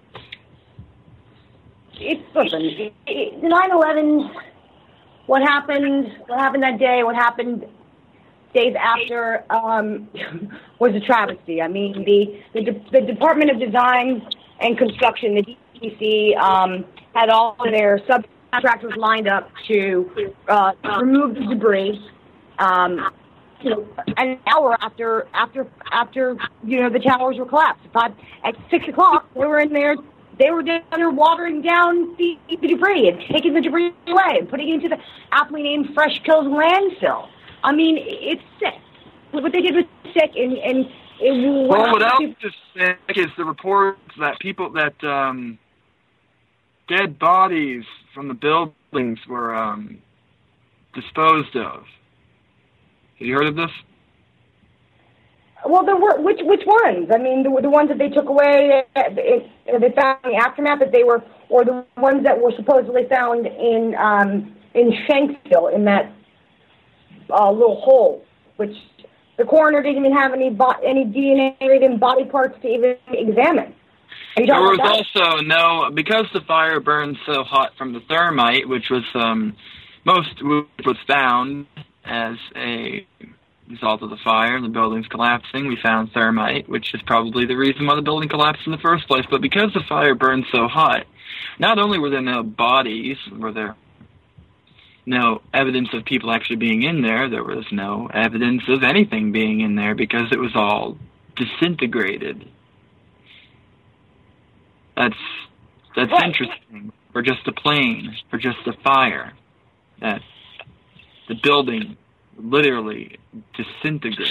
It's listen, nine eleven, what happened, what happened that day, what happened days after, um, was a travesty. I mean, the, the, the Department of Design and Construction, the D P C, um, had all of their subcontractors lined up to uh, remove the debris. Um, you know, an hour after, after, after, you know, the towers were collapsed. But at six o'clock, they were in there. They were down there watering down the, the debris and taking the debris away and putting it into the aptly named Fresh Kills landfill. I mean, it's sick. What they did was sick, and, and it well, what else is sick is the reports that people, that um, dead bodies from the buildings were um, disposed of. Have you heard of this? Well, there were which which ones? I mean, the the ones that they took away, it, it, they found in the aftermath that they were, or the ones that were supposedly found in um, in Shanksville in that uh, little hole, which the coroner didn't even have any bo- any D N A or even body parts to even examine. There was also no, because the fire burned so hot from the thermite, which was um, most was found as a result of the fire and the building's collapsing. We found thermite, which is probably the reason why the building collapsed in the first place. But because the fire burned so hot, not only were there no bodies, were there no evidence of people actually being in there, there was no evidence of anything being in there because it was all disintegrated. That's that's right. Interesting. For just a plane, for just a fire, that the building literally disintegrates.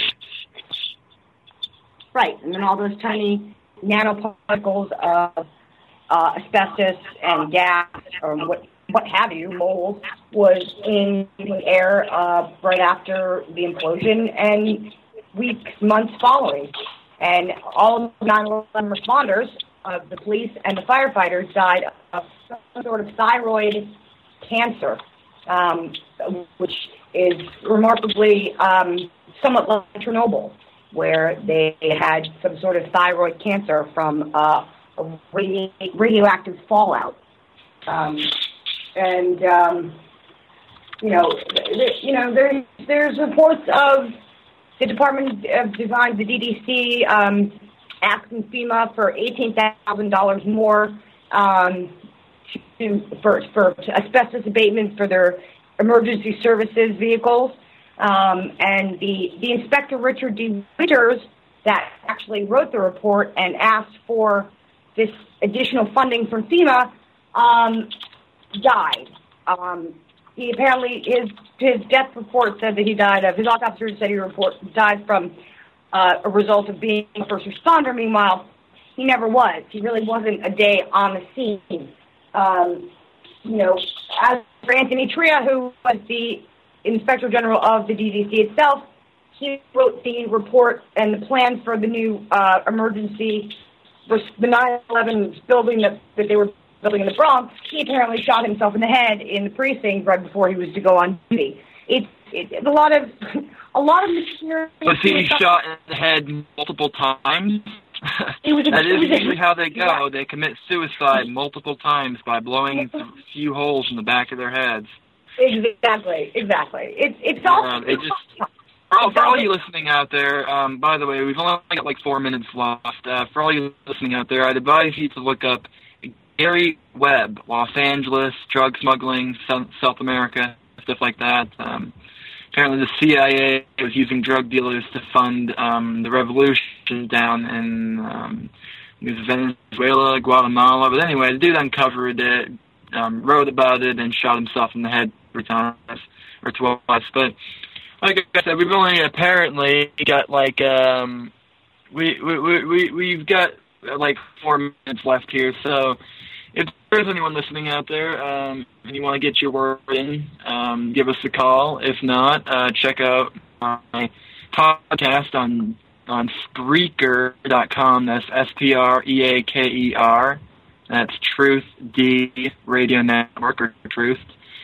Right, and then all those tiny nanoparticles of uh, asbestos and gas, or what what have you, mold, was in the air uh, right after the implosion and weeks, months following. And all of the nine eleven responders, uh, the police and the firefighters, died of some sort of thyroid cancer, um, which is remarkably um, somewhat like Chernobyl, where they had some sort of thyroid cancer from uh, a radi- radioactive fallout. Um, and, um, you know, th- you know, there's, there's reports of the Department of Design, the D D C, um, asking FEMA for eighteen thousand dollars more um, to, for, for asbestos abatement for their emergency services vehicles. Um, and the, the inspector, Richard D. Winters, that actually wrote the report and asked for this additional funding from FEMA, um, died. Um, he apparently, his his death report said that he died of, his autopsy said he report, died from uh, a result of being a first responder. Meanwhile, he never was. He really wasn't a day on the scene. Um, you know, as for Anthony Tria, who was the Inspector General of the D D C itself, he wrote the report and the plan for the new uh, emergency, the nine eleven building that, that they were building in the Bronx. He apparently shot himself in the head in the precinct right before he was to go on duty. It's it, a lot of a lot of material. Was he shot in the head multiple times? It was a, that is was usually a, how they go. Yeah. They commit suicide multiple times by blowing a few holes in the back of their heads. Exactly, exactly. It's it's all. Um, it just, for, all, for all you listening out there, um, by the way, we've only got like four minutes left. Uh, for all you listening out there, I'd advise you to look up Gary Webb, Los Angeles, drug smuggling, South America, stuff like that. Um, apparently the C I A was using drug dealers to fund um, the revolution down in um, Venezuela, Guatemala. But anyway, the dude uncovered it, um, wrote about it, and shot himself in the head three times or twice. But like I said, we've only apparently got like um, we we we we we've got like four minutes left here. So if there's anyone listening out there um, and you want to get your word in, um, give us a call. If not, uh, check out my podcast on on Spreaker dot com. That's S P R E A K E R. That's Truth D Radio Network, or Truth.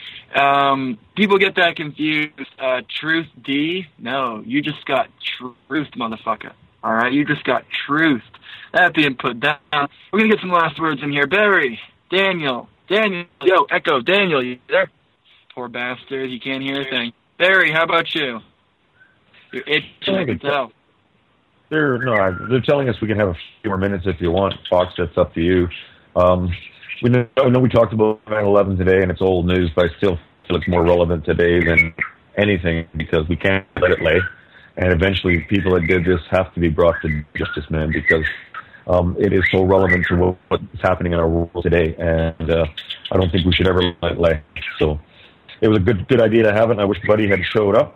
Um, people get that confused. Uh, Truth D? No, you just got Truth, motherfucker. All right, you just got Truth. That being put down, we're going to get some last words in here. Barry, Daniel, Daniel, yo, Echo, Daniel, you there? Poor bastard, he can't hear a thing. Barry, how about you? You're itching, I can tell. They're, no, they're telling us we can have a few more minutes if you want. Fox, that's up to you. Um, we know, I know we talked about nine eleven today, and it's old news, but I still feel it's more relevant today than anything because we can't let it lay. And eventually people that did this have to be brought to justice, man, because um, it is so relevant to what, what's happening in our world today. And uh, I don't think we should ever let it lay. So it was a good good idea to have it, and I wish Buddy had showed up.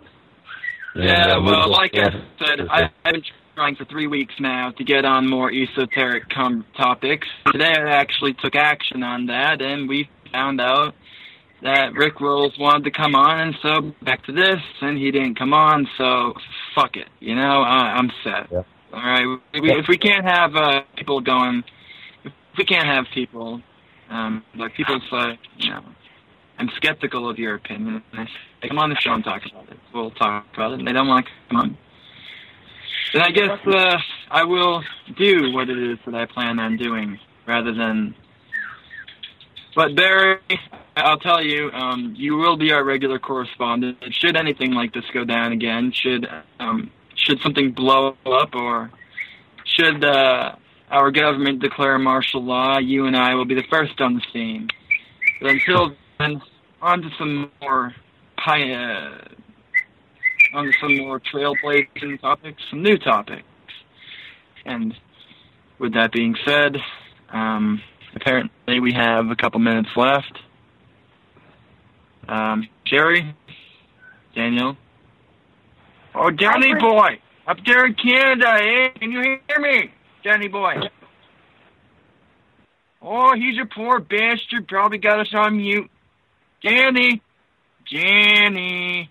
Yeah, and, uh, well, we'll like yeah. I said, I, I've been trying for three weeks now to get on more esoteric com- topics. Today I actually took action on that, and we found out that Rick Rolls wanted to come on, and so back to this, and he didn't come on, so fuck it. You know, I, I'm set. Yeah. All right? We, if we can't have uh, people going, if we can't have people, um, like people say, you know, I'm skeptical of your opinion. I say, come on the show and talk about it. We'll talk about it, and they don't want to come on. Then I guess uh, I will do what it is that I plan on doing, rather than... But Barry, I'll tell you, um, you will be our regular correspondent. Should anything like this go down again, should um, should something blow up, or should uh, our government declare martial law, you and I will be the first on the scene. But until then, on to some more pi- uh, on to some more trailblazing topics, some new topics. And with that being said, um, apparently we have a couple minutes left. Um, Jerry? Daniel? Oh, Danny boy! Up there in Canada, eh? Can you hear me? Danny boy. Oh, he's a poor bastard. Probably got us on mute. Danny! Danny!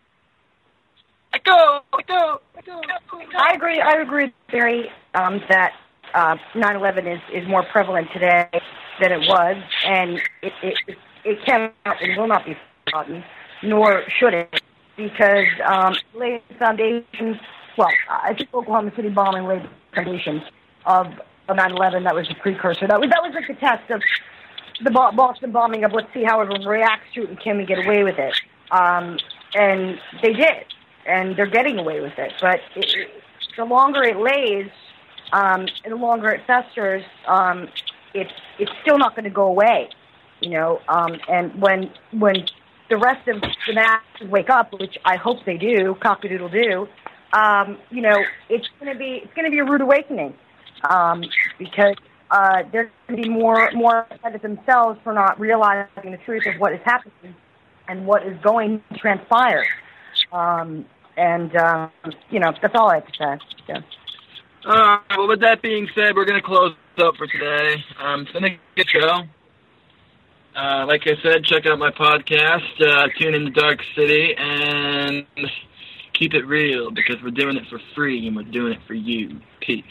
Echo! Echo! Echo! I agree. I agree, Barry, um, that uh, nine eleven is, is more prevalent today than it was, and it it, it cannot and will not be forgotten, nor should it, because um, laid the foundation. Well, I think Oklahoma City bombing laid the foundation of nine eleven. That was the precursor. That was that was like the test of the Boston bombing of let's see how everyone reacts to it and can we get away with it. Um, and they did. and they're getting away with it. But it, it, the longer it lays, um, and the longer it festers, um, it's it's still not going to go away. You know, um, and when when the rest of the masses wake up, which I hope they do, cock-a-doodle-doo, um, you know, it's going to be it's going to be a rude awakening, um, because uh, they're going to be more more upset at themselves for not realizing the truth of what is happening and what is going to transpire. Um, and um, you know, that's all I have to say. So. All right. Well, with that being said, we're going to close up for today. Um, it's been a good show. Uh, like I said, check out my podcast, uh, Tune in the Dark City, and keep it real, because we're doing it for free, and we're doing it for you. Peace.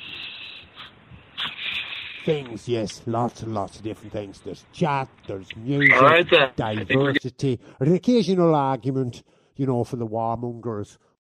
Things, yes, lots and lots of different things. There's chat, there's music, right, diversity, an occasional argument, you know, for the warmongers.